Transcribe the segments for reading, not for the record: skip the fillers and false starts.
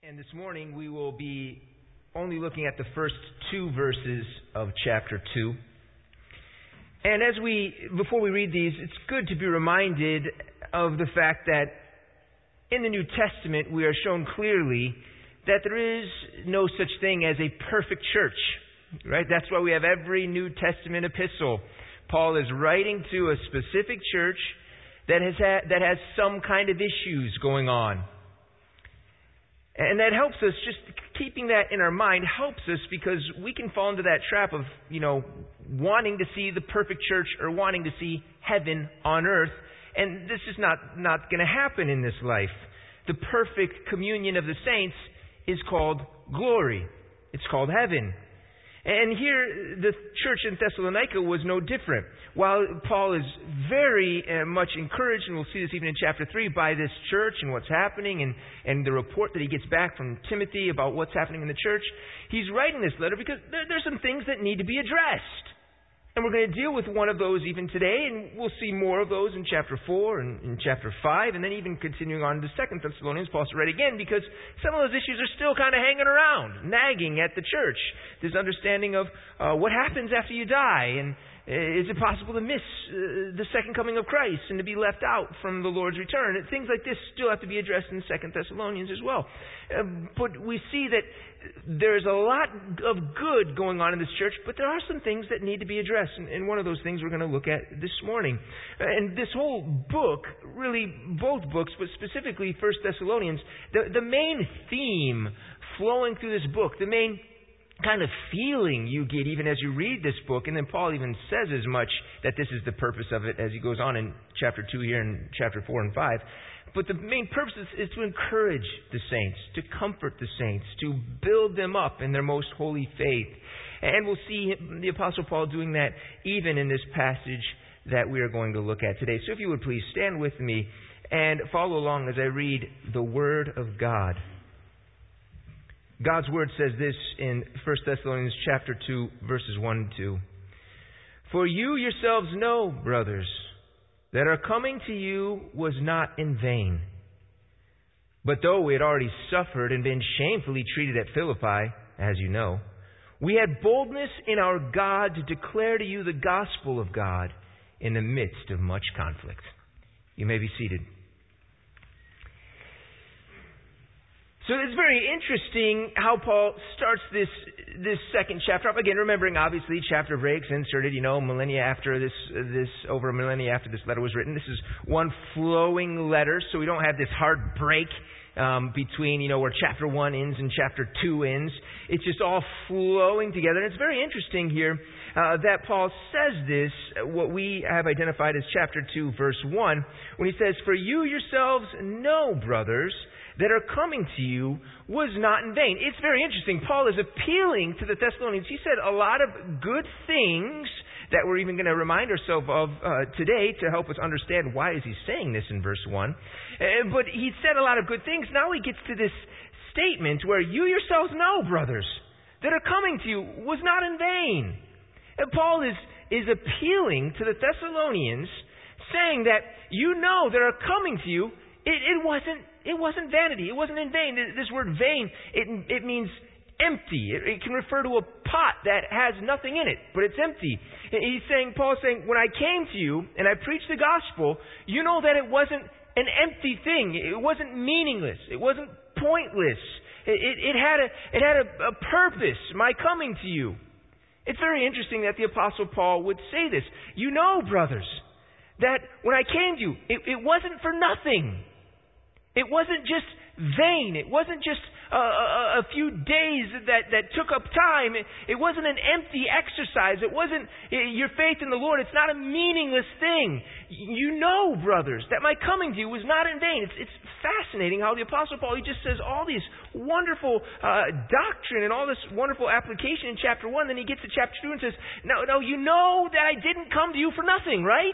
And this morning we will be only looking at the first two verses of chapter 2. And before we read these, it's good to be reminded of the fact that in the New Testament we are shown clearly that there is no such thing as a perfect church. Right? That's why we have every New Testament epistle. Paul is writing to a specific church that has some kind of issues going on. And that helps us, just keeping that in our mind helps us, because we can fall into that trap of, wanting to see the perfect church or wanting to see heaven on earth. And this is not going to happen in this life. The perfect communion of the saints is called glory. It's called heaven. And here, the church in Thessalonica was no different. While Paul is very much encouraged, and we'll see this even in chapter 3, by this church and what's happening, and the report that he gets back from Timothy about what's happening in the church, he's writing this letter because there's some things that need to be addressed. And we're going to deal with one of those even today, and we'll see more of those in chapter 4 and in chapter 5, and then even continuing on to 2 Thessalonians, Paul's right again, because some of those issues are still kind of hanging around, nagging at the church. This understanding of what happens after you die, and is it possible to miss the second coming of Christ and to be left out from the Lord's return? And things like this still have to be addressed in 2 Thessalonians as well. But we see that there's a lot of good going on in this church, but there are some things that need to be addressed. And one of those things we're going to look at this morning. And this whole book, really both books, but specifically 1 Thessalonians, the main theme flowing through this book, the main kind of feeling you get even as you read this book, and then Paul even says as much, that this is the purpose of it as he goes on in chapter 2 here and chapter 4 and 5. But the main purpose is to encourage the saints, to comfort the saints, to build them up in their most holy faith. And we'll see the Apostle Paul doing that even in this passage that we are going to look at today. So if you would please stand with me and follow along as I read the Word of God. God's Word says this in 1 Thessalonians chapter 2, verses 1 and 2. For you yourselves know, brothers, that our coming to you was not in vain. But though we had already suffered and been shamefully treated at Philippi, as you know, we had boldness in our God to declare to you the gospel of God in the midst of much conflict. You may be seated. So it's very interesting how Paul starts this second chapter up. Again, remembering obviously chapter breaks inserted, millennia after this over a millennia after this letter was written. This is one flowing letter, so we don't have this hard break between, where chapter 1 ends and chapter 2 ends. It's just all flowing together. And it's very interesting here that Paul says this, what we have identified as chapter 2, verse 1, when he says, For you yourselves know, brothers, that are coming to you was not in vain. It's very interesting. Paul is appealing to the Thessalonians. He said a lot of good things that we're even going to remind ourselves of today to help us understand why is he saying this in verse 1. But he said a lot of good things. Now he gets to this statement where you yourselves know, brothers, that are coming to you was not in vain. And Paul is appealing to the Thessalonians, saying that you know that are coming to you, it wasn't vanity. It wasn't in vain. This word vain, it means empty. It can refer to a pot that has nothing in it, but it's empty. Paul's saying, when I came to you and I preached the gospel, you know that it wasn't an empty thing. It wasn't meaningless. It wasn't pointless. It had a purpose, my coming to you. It's very interesting that the Apostle Paul would say this. You know, brothers, that when I came to you, it wasn't for nothing. It wasn't just vain. It wasn't just a few days that took up time. It wasn't an empty exercise. It wasn't your faith in the Lord. It's not a meaningless thing. You know, brothers, that my coming to you was not in vain. It's fascinating how the Apostle Paul, he just says all these wonderful doctrine and all this wonderful application in chapter 1. Then he gets to chapter 2 and says, no, you know that I didn't come to you for nothing, right?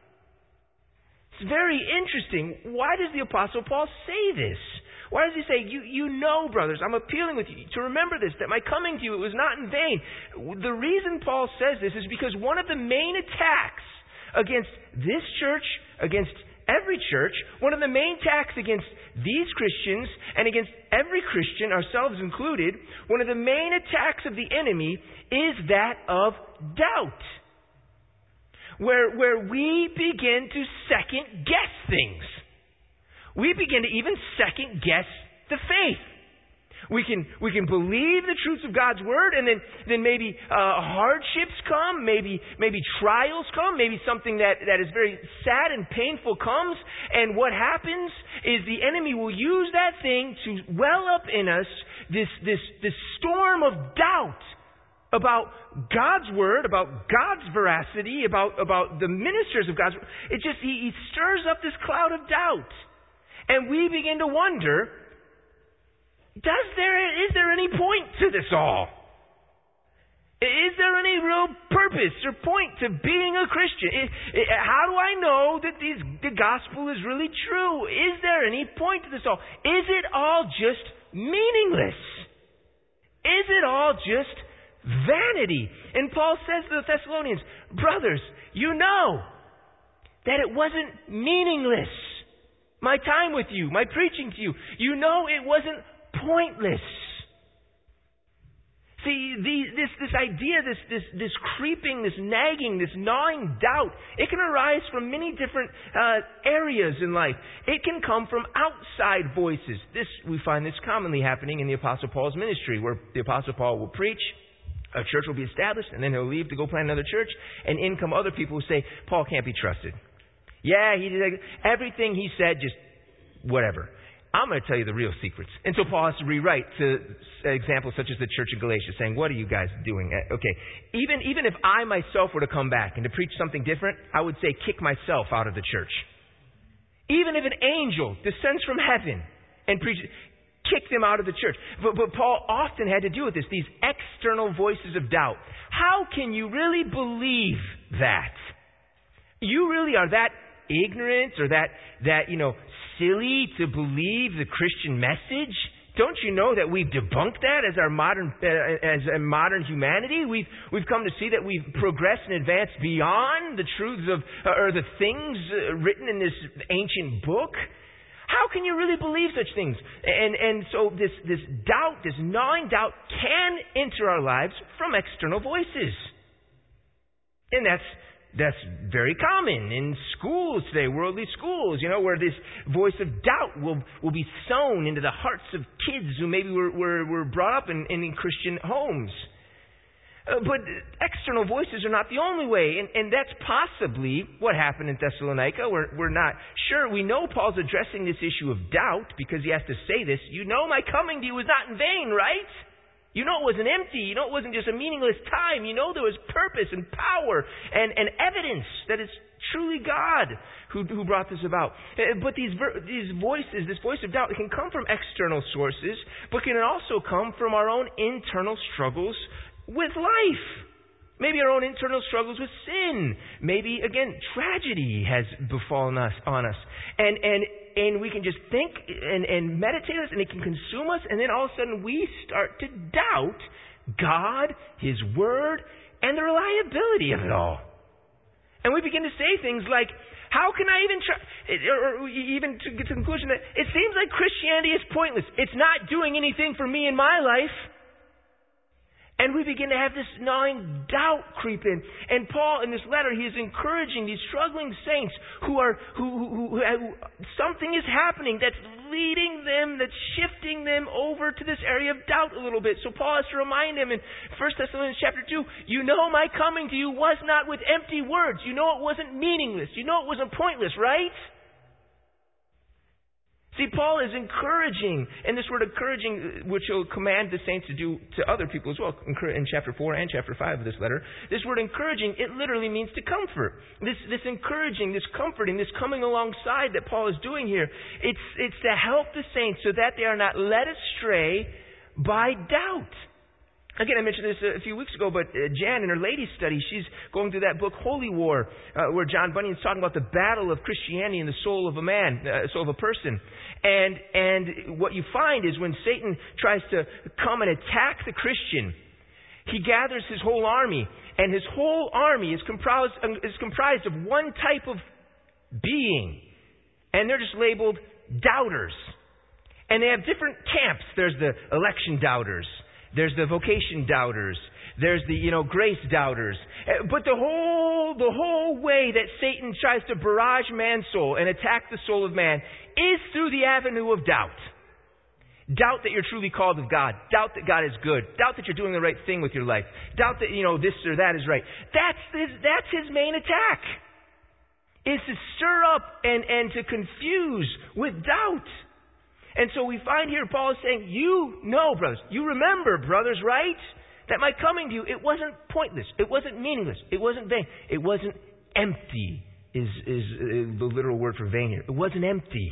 It's very interesting. Why does the Apostle Paul say this? Why does he say, you know, brothers, I'm appealing with you to remember this, that my coming to you, it was not in vain. The reason Paul says this is because one of the main attacks against this church, against every church, one of the main attacks against these Christians and against every Christian, ourselves included, one of the main attacks of the enemy is that of doubt. Where we begin to second guess things. We begin to even second guess the faith. We can believe the truths of God's Word, and then maybe hardships come, maybe trials come, maybe something that is very sad and painful comes, and what happens is the enemy will use that thing to well up in us this storm of doubt about God's Word, about God's veracity, about the ministers of God's Word. He stirs up this cloud of doubt. And we begin to wonder, is there any point to this all? Is there any real purpose or point to being a Christian? How do I know that the gospel is really true? Is there any point to this all? Is it all just meaningless? Is it all just vanity? And Paul says to the Thessalonians, brothers, you know that it wasn't meaningless. My time with you, my preaching to you, you know it wasn't pointless. See, this idea, this creeping, this nagging, this gnawing doubt, it can arise from many different areas in life. It can come from outside voices. We find this commonly happening in the Apostle Paul's ministry, where the Apostle Paul will preach, a church will be established, and then he'll leave to go plant another church, and in come other people who say, Paul can't be trusted. Yeah, he did everything he said, just whatever. I'm going to tell you the real secrets. And so Paul has to rewrite to examples such as the church in Galatia, saying, what are you guys doing? Okay, even if I myself were to come back and to preach something different, I would say kick myself out of the church. Even if an angel descends from heaven and preaches, kick them out of the church. But Paul often had to deal with this, these external voices of doubt. How can you really believe that? You really are that ignorant or that silly to believe the Christian message? Don't you know that we've debunked that as a modern humanity? We've come to see that we've progressed and advanced beyond the truths of or the things written in this ancient book. How can you really believe such things? And so this doubt, this gnawing doubt, can enter our lives from external voices, and that's very common in schools today, worldly schools, where this voice of doubt will be sown into the hearts of kids who maybe were brought up in Christian homes. But external voices are not the only way, and that's possibly what happened in Thessalonica. We're not sure. We know Paul's addressing this issue of doubt because he has to say this. You know my coming to you was not in vain, right? You know it wasn't empty. You know it wasn't just a meaningless time. You know there was purpose and power and evidence that it's truly God who brought this about. But these voices, this voice of doubt, it can come from external sources, but can also come from our own internal struggles with life. Maybe our own internal struggles with sin. Maybe, again, tragedy has befallen us. And we can just think and meditate on this, and it can consume us, and then all of a sudden we start to doubt God, His Word, and the reliability of it all. And we begin to say things like, how can I even try, or even to get to the conclusion that it seems like Christianity is pointless. It's not doing anything for me in my life. And we begin to have this gnawing doubt creep in. And Paul, in this letter, he is encouraging these struggling saints who something is happening that's leading them, that's shifting them over to this area of doubt a little bit. So Paul has to remind them in 1 Thessalonians chapter 2, you know my coming to you was not with empty words. You know it wasn't meaningless. You know it wasn't pointless, right? See, Paul is encouraging, and this word encouraging, which he'll command the saints to do to other people as well, in chapter 4 and chapter 5 of this letter. This word encouraging, it literally means to comfort. This encouraging, this comforting, this coming alongside that Paul is doing here, it's to help the saints so that they are not led astray by doubt. Again, I mentioned this a few weeks ago, but Jan, in her ladies' study, she's going through that book, Holy War, where John Bunyan's talking about the battle of Christianity in the soul of a man, soul of a person. And what you find is when Satan tries to come and attack the Christian, he gathers his whole army, and his whole army is comprised of one type of being. And they're just labeled doubters. And they have different camps. There's the election doubters. There's the vocation doubters. There's the, grace doubters. But the whole way that Satan tries to barrage man's soul and attack the soul of man is through the avenue of doubt. Doubt that you're truly called of God. Doubt that God is good. Doubt that you're doing the right thing with your life. Doubt that, this or that is right. That's his main attack. Is to stir up and to confuse with doubt. And so we find here Paul is saying, you know, brothers, you remember, brothers, right? That my coming to you, it wasn't pointless. It wasn't meaningless. It wasn't vain. It wasn't empty is the literal word for vain here. It wasn't empty.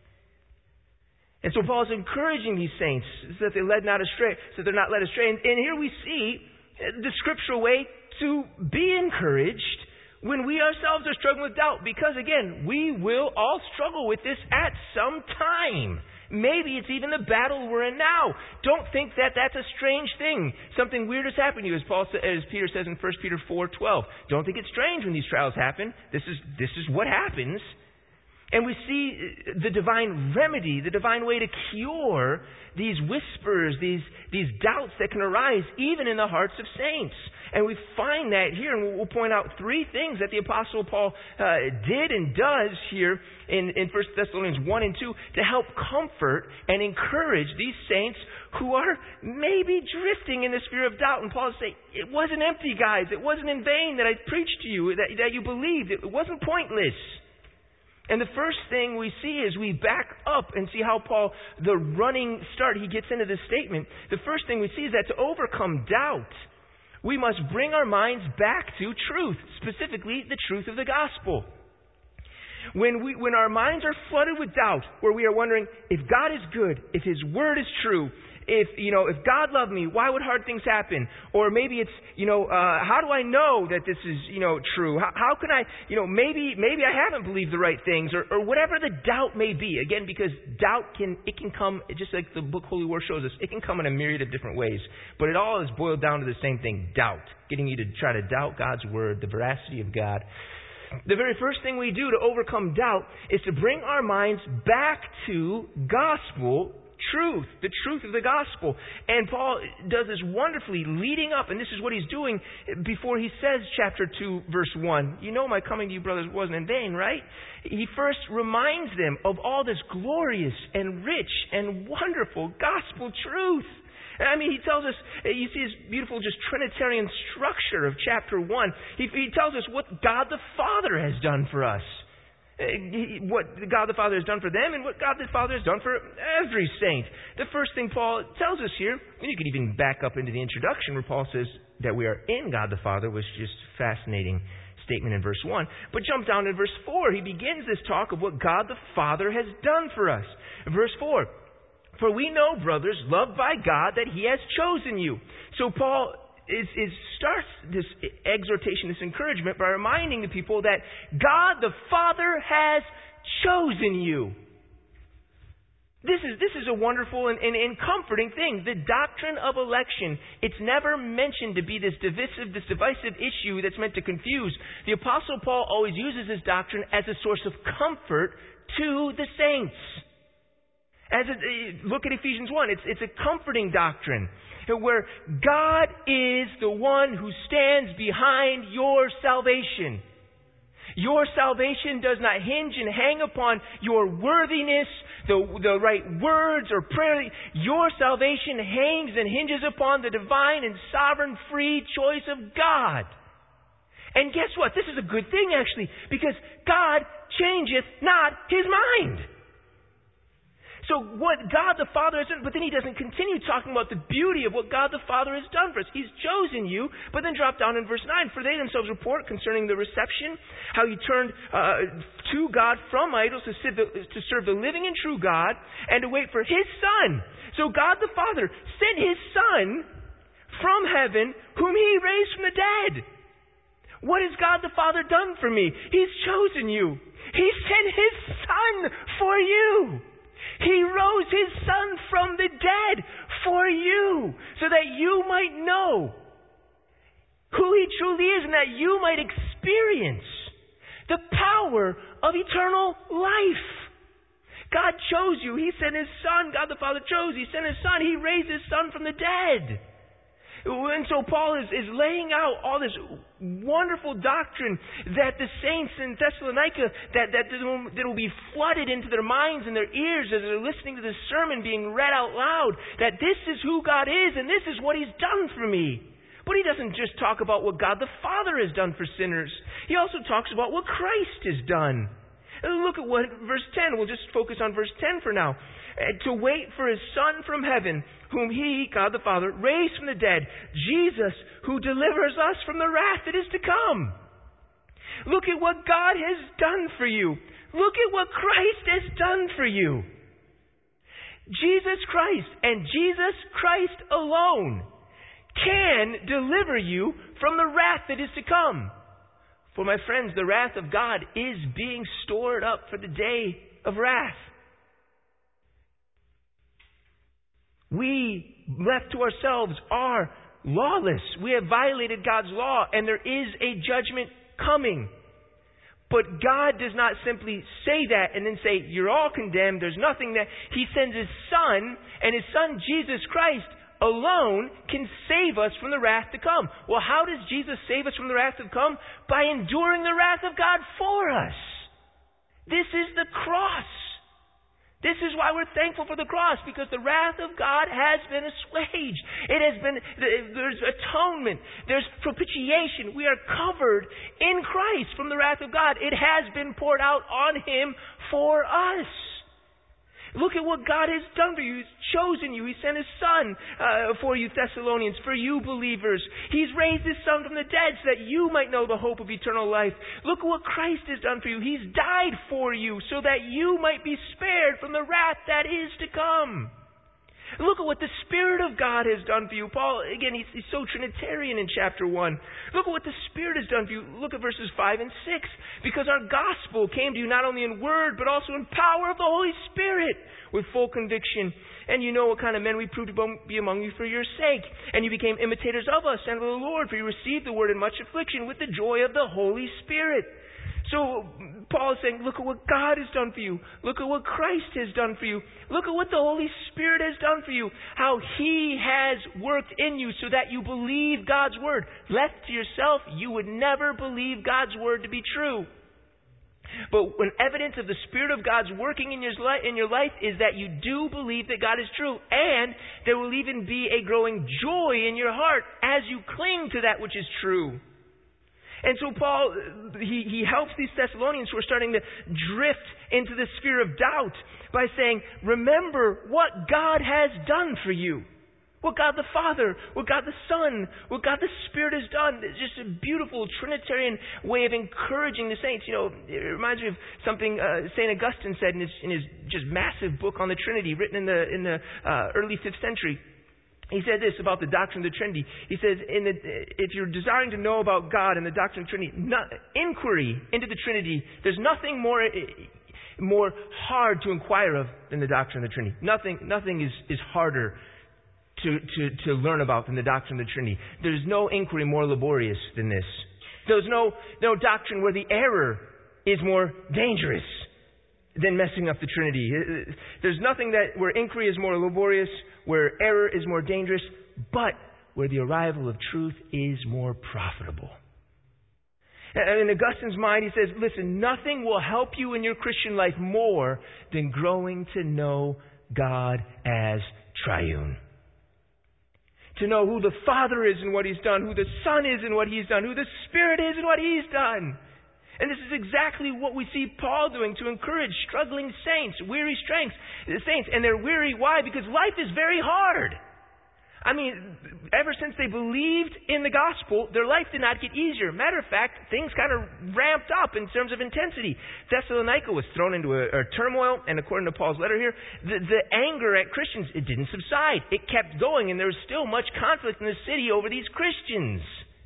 And so Paul is encouraging these saints so that they led not astray, so they're not led astray. And here we see the scriptural way to be encouraged when we ourselves are struggling with doubt. Because again, we will all struggle with this at some time. Maybe it's even the battle we're in now. Don't think that that's a strange thing. Something weird has happened to you, as Peter says in 1 Peter 4:12. Don't think it's strange when these trials happen. This is what happens. And we see the divine remedy, the divine way to cure these whispers, these doubts that can arise even in the hearts of saints. And we find that here, and we'll point out three things that the Apostle Paul did and does here in 1 Thessalonians 1 and 2 to help comfort and encourage these saints who are maybe drifting in the sphere of doubt. And Paul is saying, it wasn't empty, guys. It wasn't in vain that I preached to you, that you believed. It wasn't pointless. And the first thing we see is we back up and see how Paul, the running start, he gets into this statement. The first thing we see is that to overcome doubt, we must bring our minds back to truth, specifically the truth of the gospel. When our minds are flooded with doubt, where we are wondering if God is good, if His word is true, if God loved me, why would hard things happen? Or maybe it's, how do I know that this is, true? How can I, maybe I haven't believed the right things, or whatever the doubt may be. Again, because doubt can come, just like the book Holy War shows us, it can come in a myriad of different ways. But it all is boiled down to the same thing, doubt. Getting you to try to doubt God's word, the veracity of God. The very first thing we do to overcome doubt is to bring our minds back to gospel truth, the truth of the gospel. And Paul does this wonderfully leading up, and this is what he's doing before he says chapter 2, verse 1. My coming to you, brothers, wasn't in vain, right? He first reminds them of all this glorious and rich and wonderful gospel truth. He tells us, you see this beautiful just Trinitarian structure of chapter 1. He tells us what God the Father has done for us. What God the Father has done for them and what God the Father has done for every saint. The first thing Paul tells us here, and you could even back up into the introduction where Paul says that we are in God the Father, was just a fascinating statement in verse 1. But jump down to verse 4. He begins this talk of what God the Father has done for us. Verse 4. For we know, brothers, loved by God, that He has chosen you. So Paul starts this exhortation, this encouragement, by reminding the people that God the Father has chosen you. This is a wonderful and comforting thing. The doctrine of election, it's never mentioned to be this divisive issue that's meant to confuse. The Apostle Paul always uses this doctrine as a source of comfort to the saints. Look at Ephesians 1. It's a comforting doctrine where God is the one who stands behind your salvation. Your salvation does not hinge and hang upon your worthiness, the right words or prayer. Your salvation hangs and hinges upon the divine and sovereign free choice of God. And guess what? This is a good thing, actually, because God changeth not His mind. So what God the Father has done, but then he doesn't continue talking about the beauty of what God the Father has done for us. He's chosen you, but then drop down in verse 9. For they themselves report concerning the reception, how you turned to God from idols to serve the living and true God, and to wait for His Son. So God the Father sent His Son from heaven, whom He raised from the dead. What has God the Father done for me? He's chosen you. He sent His Son for you. He rose His Son from the dead for you, so that you might know who He truly is and that you might experience the power of eternal life. God chose you. He sent His Son. God the Father chose. He sent His Son. He raised His Son from the dead. And so Paul is laying out all this wonderful doctrine that the saints in Thessalonica, that will be flooded into their minds and their ears as they're listening to this sermon being read out loud, that this is who God is and this is what He's done for me. But he doesn't just talk about what God the Father has done for sinners. He also talks about what Christ has done. And look at what verse 10, we'll just focus on verse 10 for now. To wait for His Son from heaven, whom He, God the Father, raised from the dead, Jesus, who delivers us from the wrath that is to come. Look at what God has done for you. Look at what Christ has done for you. Jesus Christ and Jesus Christ alone can deliver you from the wrath that is to come. For my friends, the wrath of God is being stored up for the day of wrath. We, left to ourselves, are lawless. We have violated God's law, and there is a judgment coming. But God does not simply say that and then say, you're all condemned, there's nothing that. He sends His Son, and His Son, Jesus Christ, alone can save us from the wrath to come. Well, how does Jesus save us from the wrath to come? By enduring the wrath of God for us. This is the cross. This is why we're thankful for the cross, because the wrath of God has been assuaged. There's atonement. There's propitiation. We are covered in Christ from the wrath of God. It has been poured out on Him for us. Look at what God has done for you. He's chosen you. He sent His Son for you Thessalonians, for you believers. He's raised His Son from the dead so that you might know the hope of eternal life. Look at what Christ has done for you. He's died for you so that you might be spared from the wrath that is to come. Look at what the Spirit of God has done for you. Paul, again, he's so Trinitarian in chapter 1. Look at what the Spirit has done for you. Look at verses 5 and 6. Because our gospel came to you not only in word, but also in power of the Holy Spirit, with full conviction. And you know what kind of men we proved to be among you for your sake. And you became imitators of us and of the Lord, for you received the word in much affliction with the joy of the Holy Spirit. So Paul is saying, look at what God has done for you. Look at what Christ has done for you. Look at what the Holy Spirit has done for you. How He has worked in you so that you believe God's word. Left to yourself, you would never believe God's word to be true. But when evidence of the Spirit of God's working in your life is that you do believe that God is true. And there will even be a growing joy in your heart as you cling to that which is true. And so Paul, he helps these Thessalonians who are starting to drift into the sphere of doubt by saying, remember what God has done for you. What God the Father, what God the Son, what God the Spirit has done. It's just a beautiful Trinitarian way of encouraging the saints. You know, it reminds me of something St. Augustine said in his just massive book on the Trinity, written in the early 5th century. He said this about the doctrine of the Trinity. He says, if you're desiring to know about God and the doctrine of the Trinity, inquiry into the Trinity, there's nothing more hard to inquire of than the doctrine of the Trinity. Nothing is harder to learn about than the doctrine of the Trinity. There's no inquiry more laborious than this. There's no doctrine where the error is more dangerous than messing up the Trinity. There's nothing where inquiry is more laborious, where error is more dangerous, but where the arrival of truth is more profitable. And in Augustine's mind, he says, listen, nothing will help you in your Christian life more than growing to know God as triune. To know who the Father is and what He's done, who the Son is and what He's done, who the Spirit is and what He's done. And this is exactly what we see Paul doing to encourage struggling saints, weary saints. And they're weary, why? Because life is very hard. I mean, ever since they believed in the gospel, their life did not get easier. Matter of fact, things kind of ramped up in terms of intensity. Thessalonica was thrown into a turmoil, and according to Paul's letter here, the anger at Christians, it didn't subside. It kept going, and there was still much conflict in the city over these Christians.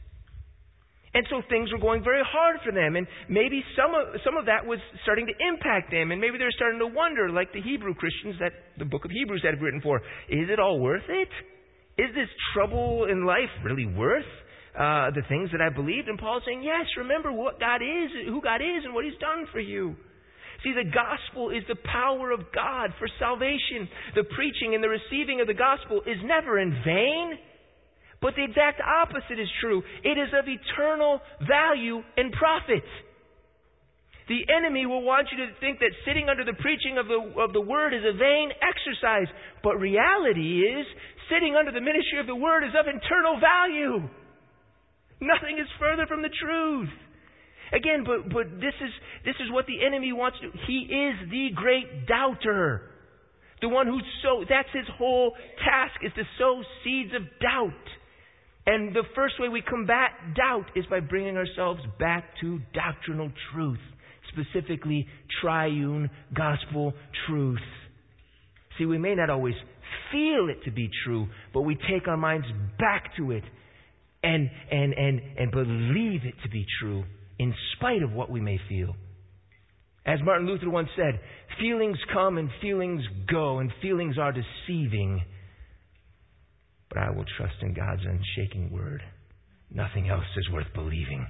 And so things were going very hard for them. And maybe some of that was starting to impact them. And maybe they're starting to wonder, like the Hebrew Christians that the book of Hebrews had written for, is it all worth it? Is this trouble in life really worth the things that I believed? And Paul's saying, yes, remember what God is, who God is, and what He's done for you. See, the gospel is the power of God for salvation. The preaching and the receiving of the gospel is never in vain. But the exact opposite is true. It is of eternal value and profit. The enemy will want you to think that sitting under the preaching of the word is a vain exercise. But reality is, sitting under the ministry of the word is of eternal value. Nothing is further from the truth. Again, but this is what the enemy wants to do. He is the great doubter. The one that's his whole task, is to sow seeds of doubt. And the first way we combat doubt is by bringing ourselves back to doctrinal truth, specifically triune gospel truth. See, we may not always feel it to be true, but we take our minds back to it and believe it to be true in spite of what we may feel. As Martin Luther once said, feelings come and feelings go, and feelings are deceiving. But I will trust in God's unshaking word. Nothing else is worth believing.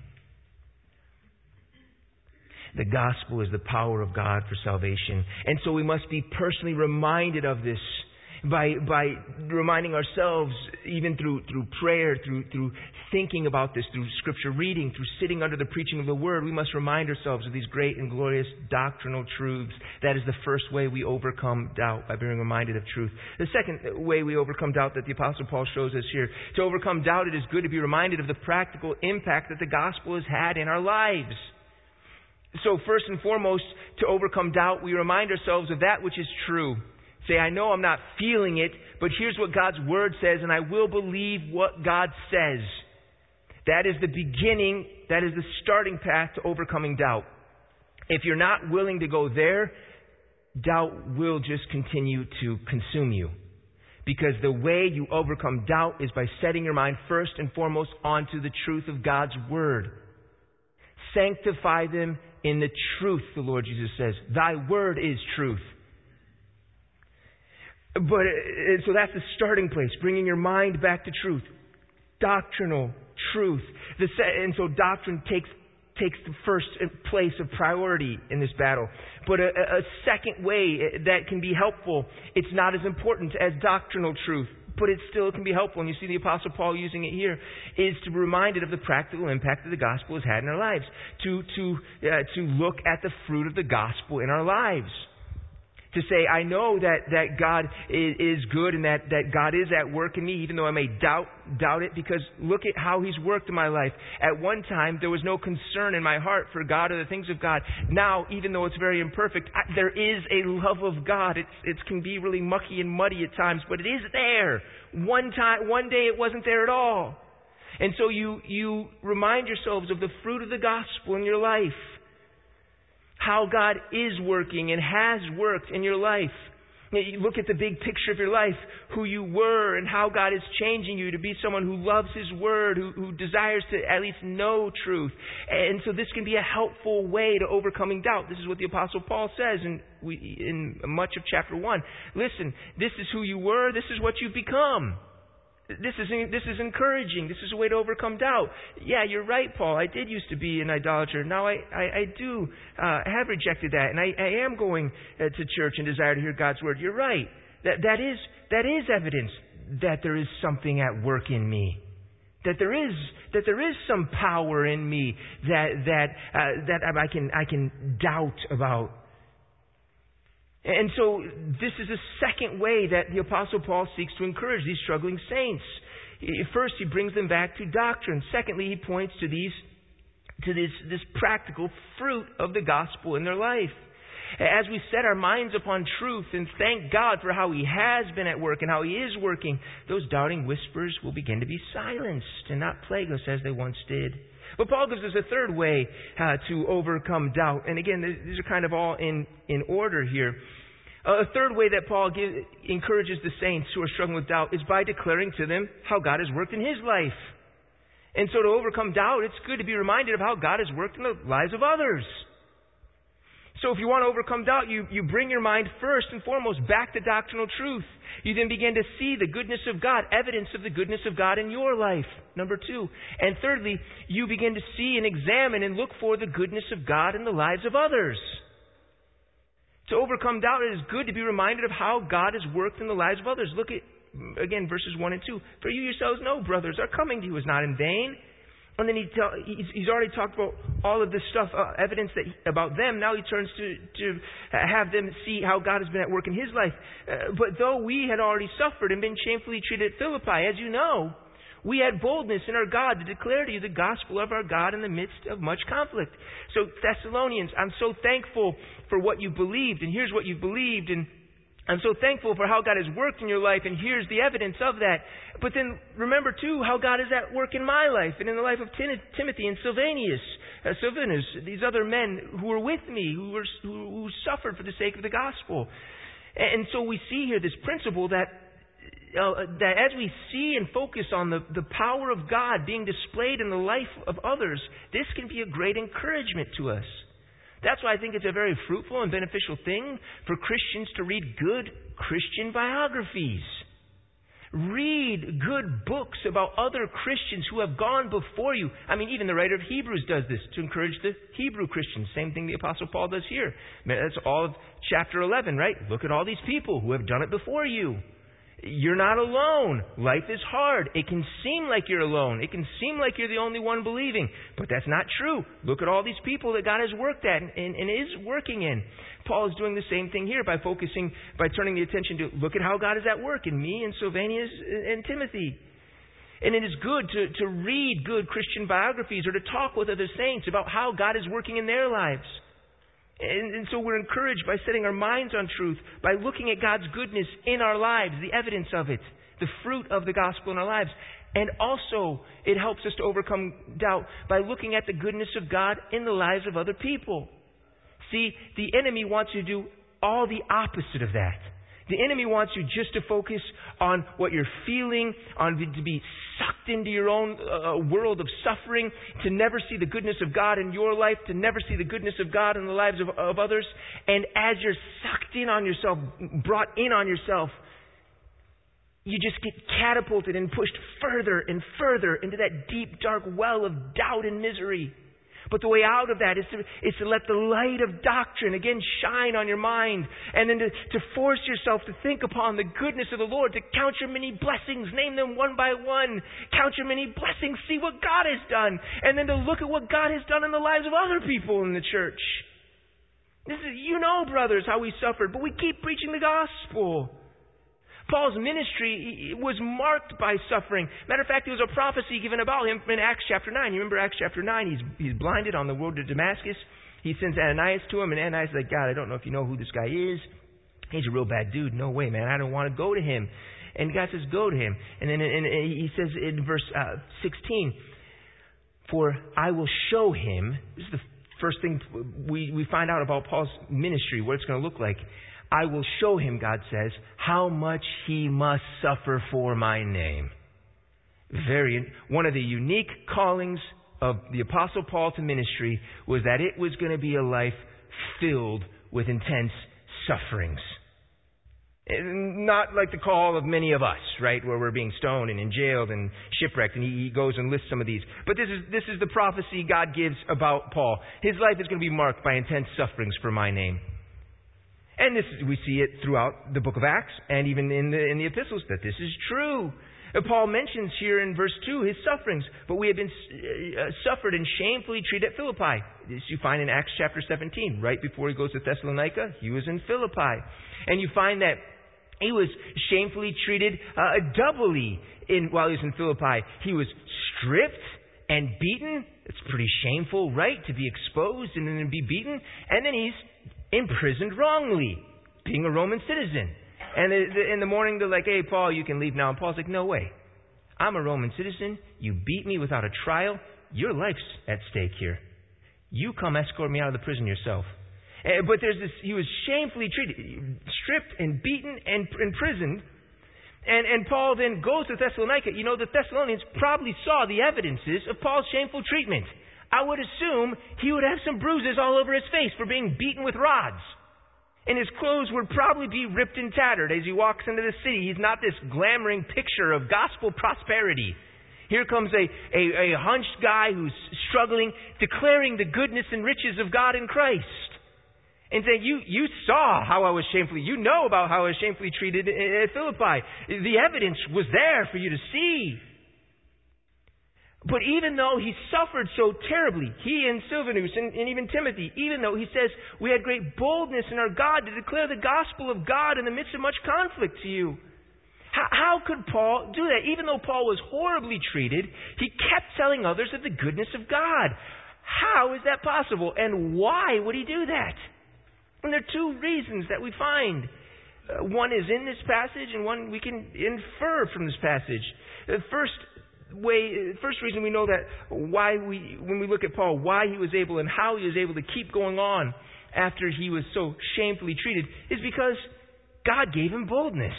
The gospel is the power of God for salvation. And so we must be personally reminded of this by reminding ourselves, even through prayer, through thinking about this, through scripture reading, through sitting under the preaching of the word. We must remind ourselves of these great and glorious doctrinal truths. That is the first way we overcome doubt, by being reminded of truth. The second way we overcome doubt that the Apostle Paul shows us here, to overcome doubt, it is good to be reminded of the practical impact that the gospel has had in our lives. So first and foremost, to overcome doubt, we remind ourselves of that which is true. Say, I know I'm not feeling it, but here's what God's word says, and I will believe what God says. That is the beginning, that is the starting path to overcoming doubt. If you're not willing to go there, doubt will just continue to consume you. Because the way you overcome doubt is by setting your mind first and foremost onto the truth of God's word. Sanctify them in the truth, the Lord Jesus says. Thy word is truth. But so that's the starting place, bringing your mind back to truth. Doctrinal truth. And so doctrine takes the first place of priority in this battle. But a second way that can be helpful, it's not as important as doctrinal truth, but it still can be helpful. And you see the Apostle Paul using it here, is to be reminded of the practical impact that the gospel has had in our lives. To look at the fruit of the gospel in our lives. To say, I know that God is good and that God is at work in me, even though I may doubt it, because look at how He's worked in my life. At one time, there was no concern in my heart for God or the things of God. Now, even though it's very imperfect, there is a love of God. It can be really mucky and muddy at times, but it is there. One day it wasn't there at all. And so you remind yourselves of the fruit of the gospel in your life. How God is working and has worked in your life. You look at the big picture of your life, who you were and how God is changing you to be someone who loves His word, who desires to at least know truth. And so this can be a helpful way to overcoming doubt. This is what the Apostle Paul says in much of chapter 1. Listen, this is who you were, this is what you've become. This is encouraging. This is a way to overcome doubt. Yeah, you're right, Paul. I did used to be an idolater. Now I do have rejected that, and I am going to church and desire to hear God's word. You're right. That is evidence that there is something at work in me. That there is some power in me that I can doubt about. And so this is a second way that the Apostle Paul seeks to encourage these struggling saints. First, he brings them back to doctrine. Secondly, he points to this practical fruit of the gospel in their life. As we set our minds upon truth and thank God for how He has been at work and how He is working, those doubting whispers will begin to be silenced and not plague us as they once did. But Paul gives us a third way to overcome doubt. And again, these are kind of all in order here. A third way that Paul encourages the saints who are struggling with doubt is by declaring to them how God has worked in his life. And so to overcome doubt, it's good to be reminded of how God has worked in the lives of others. So if you want to overcome doubt, you bring your mind first and foremost back to doctrinal truth. You then begin to see the goodness of God, evidence of the goodness of God in your life. Number 2. And thirdly, you begin to see and examine and look for the goodness of God in the lives of others. To overcome doubt, it is good to be reminded of how God has worked in the lives of others. Look at, again, verses 1 and 2. For you yourselves know, brothers, our coming to you is not in vain. And then he's already talked about all of this stuff, evidence about them. Now he turns to have them see how God has been at work in his life. But though we had already suffered and been shamefully treated at Philippi, as you know, we had boldness in our God to declare to you the gospel of our God in the midst of much conflict. So Thessalonians, I'm so thankful for what you believed, and here's what you believed, and I'm so thankful for how God has worked in your life, and here's the evidence of that. But then remember, too, how God is at work in my life and in the life of Timothy and Silvanus, these other men who were with me, who suffered for the sake of the gospel. And so we see here this principle that as we see and focus on the power of God being displayed in the life of others, this can be a great encouragement to us. That's why I think it's a very fruitful and beneficial thing for Christians to read good Christian biographies. Read good books about other Christians who have gone before you. I mean, even the writer of Hebrews does this to encourage the Hebrew Christians. Same thing the Apostle Paul does here. That's all of chapter 11, right? Look at all these people who have done it before you. You're not alone. Life is hard. It can seem like you're alone. It can seem like you're the only one believing. But that's not true. Look at all these people that God has worked at and is working in. Paul is doing the same thing here by turning the attention to look at how God is at work in me and Silvanus and Timothy. And it is good to read good Christian biographies or to talk with other saints about how God is working in their lives. And so we're encouraged by setting our minds on truth, by looking at God's goodness in our lives, the evidence of it, the fruit of the gospel in our lives. And also, it helps us to overcome doubt by looking at the goodness of God in the lives of other people. See, the enemy wants you to do all the opposite of that. The enemy wants you just to focus on what you're feeling, to be sucked into your own world of suffering, to never see the goodness of God in your life, to never see the goodness of God in the lives of others. And as you're sucked in on yourself, brought in on yourself, you just get catapulted and pushed further and further into that deep, dark well of doubt and misery. But the way out of that is to let the light of doctrine again shine on your mind, and then to force yourself to think upon the goodness of the Lord, to count your many blessings, name them one by one, count your many blessings, see what God has done, and then to look at what God has done in the lives of other people in the church. This is, brothers, how we suffered, but we keep preaching the gospel. Paul's ministry was marked by suffering. Matter of fact, there was a prophecy given about him in Acts chapter 9. You remember Acts chapter 9? He's blinded on the road to Damascus. He sends Ananias to him, and Ananias is like, God, I don't know if you know who this guy is. He's a real bad dude. No way, man. I don't want to go to him. And God says, go to him. And then he says in verse 16, for I will show him. This is the first thing we find out about Paul's ministry, what it's going to look like. I will show him, God says, how much he must suffer for my name. One of the unique callings of the Apostle Paul to ministry was that it was going to be a life filled with intense sufferings. Not like the call of many of us, right, where we're being stoned and jailed and shipwrecked, and he goes and lists some of these. But this is the prophecy God gives about Paul. His life is going to be marked by intense sufferings for my name. And we see it throughout the book of Acts and even in the epistles that this is true. Paul mentions here in verse 2 his sufferings, but we have been suffered and shamefully treated at Philippi. This you find in Acts chapter 17. Right before he goes to Thessalonica, he was in Philippi. And you find that he was shamefully treated doubly while he was in Philippi. He was stripped and beaten. It's pretty shameful, right, to be exposed and then be beaten. And then he's imprisoned wrongly, being a Roman citizen. And in the morning, they're like, hey, Paul, you can leave now. And Paul's like, no way. I'm a Roman citizen. You beat me without a trial. Your life's at stake here. You come escort me out of the prison yourself. But he was shamefully treated, stripped and beaten and imprisoned. And Paul then goes to Thessalonica. The Thessalonians probably saw the evidences of Paul's shameful treatment. I would assume he would have some bruises all over his face for being beaten with rods. And his clothes would probably be ripped and tattered as he walks into the city. He's not this glamoring picture of gospel prosperity. Here comes a hunched guy who's struggling, declaring the goodness and riches of God in Christ. And saying, you saw how I was shamefully, you know about how I was shamefully treated at Philippi. The evidence was there for you to see. But even though he suffered so terribly, he and Silvanus and even Timothy, even though he says we had great boldness in our God to declare the gospel of God in the midst of much conflict to you. How could Paul do that? Even though Paul was horribly treated, he kept telling others of the goodness of God. How is that possible? And why would he do that? And there are two reasons that we find. One is in this passage, and one we can infer from this passage. The first reason we know that when we look at Paul, why he was able and how he was able to keep going on after he was so shamefully treated is because God gave him boldness.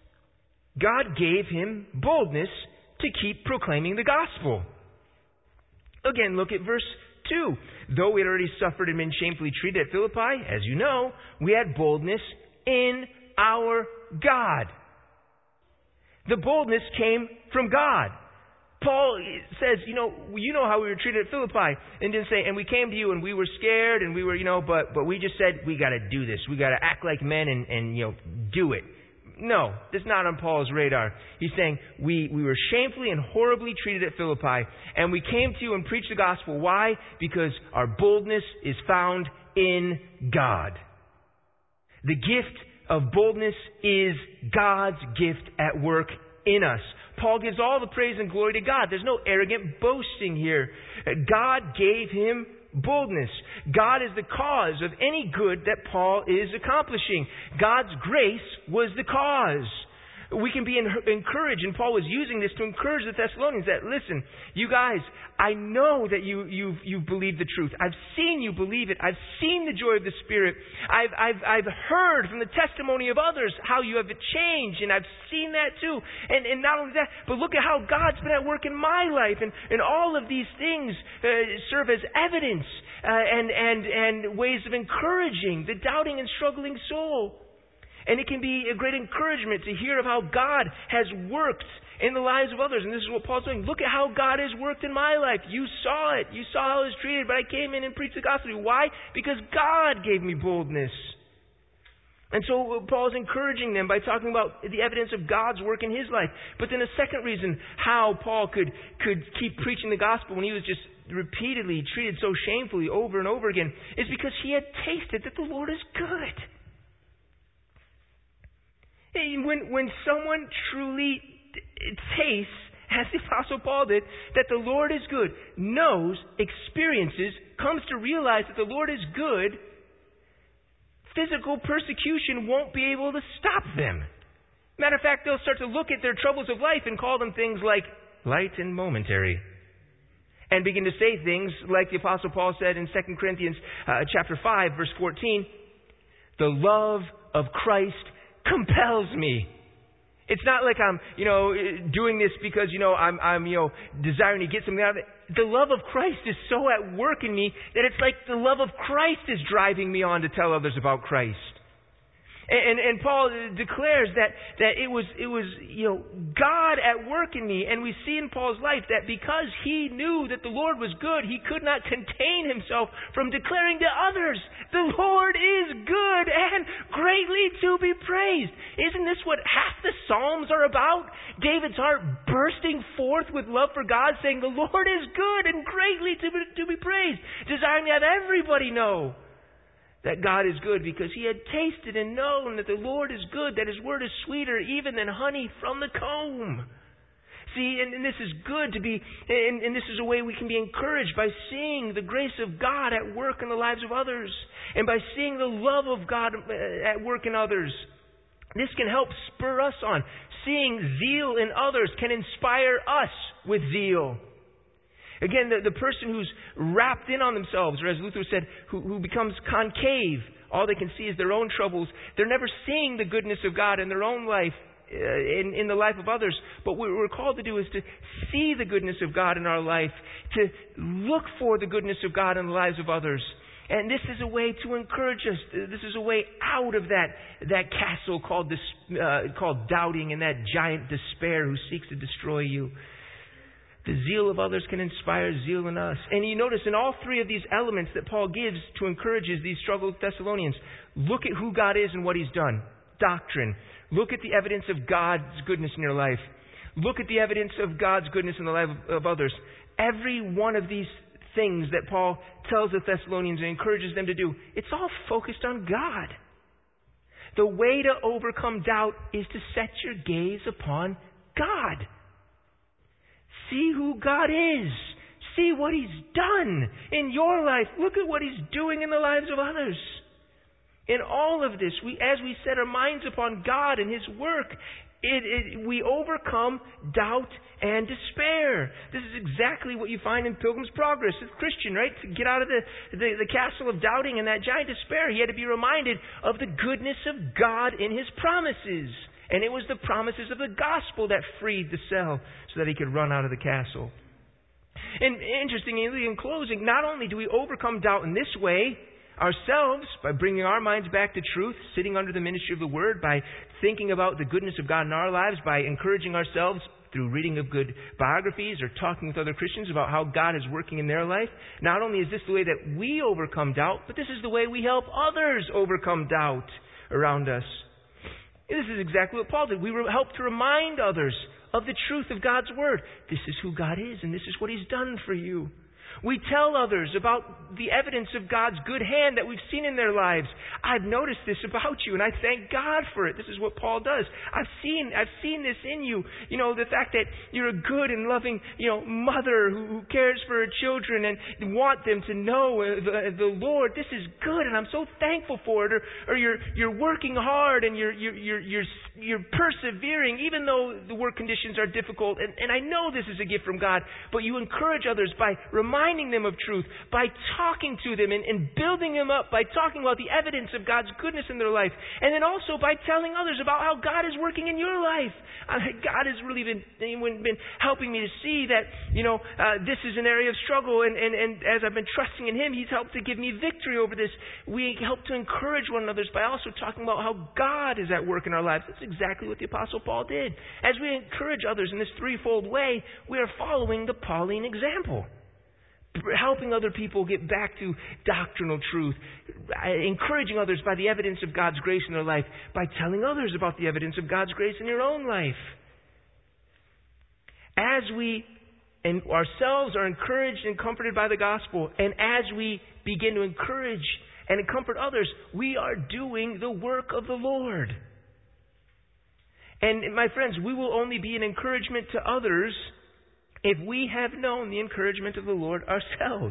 God gave him boldness to keep proclaiming the gospel. Again, look at verse 2. Though we had already suffered and been shamefully treated at Philippi, as you know, we had boldness in our God. The boldness came from God. Paul says, you know how we were treated at Philippi, and didn't say, and we came to you and we were scared and we were, but we just said, we got to do this. We got to act like men and do it. No, that's not on Paul's radar. He's saying, we were shamefully and horribly treated at Philippi, and we came to you and preached the gospel. Why? Because our boldness is found in God. The gift of boldness is God's gift at work in us. Paul gives all the praise and glory to God. There's no arrogant boasting here. God gave him boldness. God is the cause of any good that Paul is accomplishing. God's grace was the cause. We can be encouraged, and Paul was using this to encourage the Thessalonians that, listen, you guys, I know that you've believed the truth. I've seen you believe it. I've seen the joy of the Spirit. I've heard from the testimony of others how you have changed, and I've seen that too. And not only that, but look at how God's been at work in my life, and all of these things serve as evidence and ways of encouraging the doubting and struggling soul. And it can be a great encouragement to hear of how God has worked in the lives of others. And this is what Paul's doing. Look at how God has worked in my life. You saw it. You saw how I was treated, but I came in and preached the gospel. Why? Because God gave me boldness. And so Paul's encouraging them by talking about the evidence of God's work in his life. But then a second reason how Paul could keep preaching the gospel when he was just repeatedly treated so shamefully over and over again is because he had tasted that the Lord is good. When someone truly tastes, as the Apostle Paul did, that the Lord is good, knows, experiences, comes to realize that the Lord is good, physical persecution won't be able to stop them. Matter of fact, they'll start to look at their troubles of life and call them things like light and momentary. And begin to say things like the Apostle Paul said in 2 Corinthians chapter 5, verse 14, the love of Christ compels me. It's not like I'm, doing this because, I'm desiring to get something out of it. The love of Christ is so at work in me that it's like the love of Christ is driving me on to tell others about Christ. And Paul declares that it was God at work in me. And we see in Paul's life that because he knew that the Lord was good, he could not contain himself from declaring to others, the Lord is good and greatly to be praised. Isn't this what half the Psalms are about? David's heart bursting forth with love for God, saying, the Lord is good and greatly to be praised, desiring to have everybody know that God is good because he had tasted and known that the Lord is good, that his word is sweeter even than honey from the comb. See, and this is good to be, and this is a way we can be encouraged by seeing the grace of God at work in the lives of others and by seeing the love of God at work in others. This can help spur us on. Seeing zeal in others can inspire us with zeal. Again, the person who's wrapped in on themselves, or as Luther said, who becomes concave, all they can see is their own troubles. They're never seeing the goodness of God in their own life, in the life of others. But what we're called to do is to see the goodness of God in our life, to look for the goodness of God in the lives of others. And this is a way to encourage us. This is a way out of that castle called doubting and that giant despair who seeks to destroy you. The zeal of others can inspire zeal in us. And you notice in all three of these elements that Paul gives to encourage these struggling Thessalonians, look at who God is and what He's done. Doctrine. Look at the evidence of God's goodness in your life. Look at the evidence of God's goodness in the life of others. Every one of these things that Paul tells the Thessalonians and encourages them to do, it's all focused on God. The way to overcome doubt is to set your gaze upon God. See who God is. See what He's done in your life. Look at what He's doing in the lives of others. In all of this, as we set our minds upon God and His work, we overcome doubt and despair. This is exactly what you find in Pilgrim's Progress. It's Christian, right? To get out of the castle of doubting and that giant despair, he had to be reminded of the goodness of God in His promises. And it was the promises of the gospel that freed the cell so that he could run out of the castle. And interestingly, in closing, not only do we overcome doubt in this way ourselves, by bringing our minds back to truth, sitting under the ministry of the Word, by thinking about the goodness of God in our lives, by encouraging ourselves through reading of good biographies or talking with other Christians about how God is working in their life. Not only is this the way that we overcome doubt, but this is the way we help others overcome doubt around us. This is exactly what Paul did. We help to remind others of the truth of God's Word. This is who God is, and this is what He's done for you. We tell others about the evidence of God's good hand that we've seen in their lives. I've noticed this about you, and I thank God for it. This is what Paul does. I've seen this in you. You know, the fact that you're a good and loving, mother who cares for her children and want them to know the Lord. This is good, and I'm so thankful for it. Or you're working hard and you're persevering, even though the work conditions are difficult. And I know this is a gift from God, but you encourage others by reminding them of truth, by talking to them and building them up, by talking about the evidence of God's goodness in their life, and then also by telling others about how God is working in your life. God has really been helping me to see that this is an area of struggle, and as I've been trusting in Him, He's helped to give me victory over this. We help to encourage one another by also talking about how God is at work in our lives. That's exactly what the Apostle Paul did. As we encourage others in this threefold way, we are following the Pauline example. Helping other people get back to doctrinal truth, encouraging others by the evidence of God's grace in their life, by telling others about the evidence of God's grace in your own life. As we and ourselves are encouraged and comforted by the gospel, and as we begin to encourage and comfort others, we are doing the work of the Lord. And my friends, we will only be an encouragement to others if we have known the encouragement of the Lord ourselves.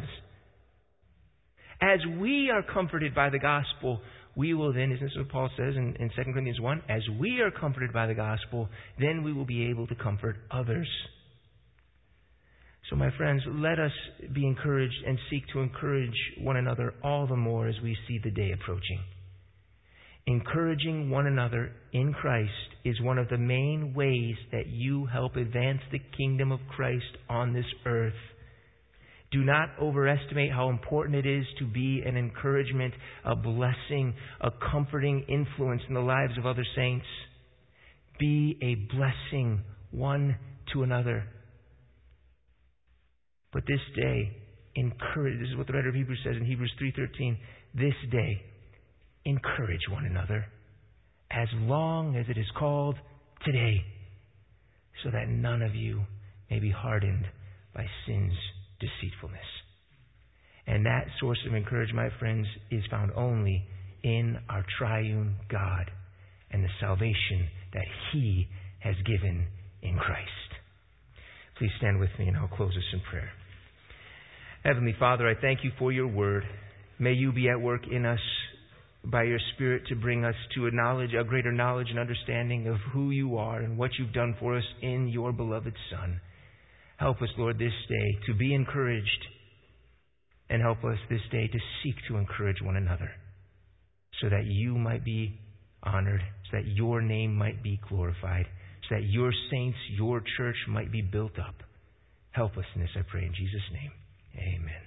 As we are comforted by the gospel, we will then, isn't this what Paul says in 2 Corinthians 1? As we are comforted by the gospel, then we will be able to comfort others. So my friends, let us be encouraged and seek to encourage one another all the more as we see the day approaching. Encouraging one another in Christ is one of the main ways that you help advance the kingdom of Christ on this earth. Do not overestimate how important it is to be an encouragement, a blessing, a comforting influence in the lives of other saints. Be a blessing one to another. But this day, encourage. This is what the writer of Hebrews says in Hebrews 3:13. This day, encourage one another as long as it is called today, so that none of you may be hardened by sin's deceitfulness. And that source of encouragement, my friends, is found only in our triune God and the salvation that He has given in Christ. Please stand with me and I'll close this in prayer. Heavenly Father, I thank You for Your word. May You be at work in us by Your Spirit to bring us to a greater knowledge and understanding of who You are and what You've done for us in Your beloved Son. Help us, Lord, this day to be encouraged, and help us this day to seek to encourage one another so that You might be honored, so that Your name might be glorified, so that Your saints, Your church might be built up. Help us in this, I pray, in Jesus' name. Amen.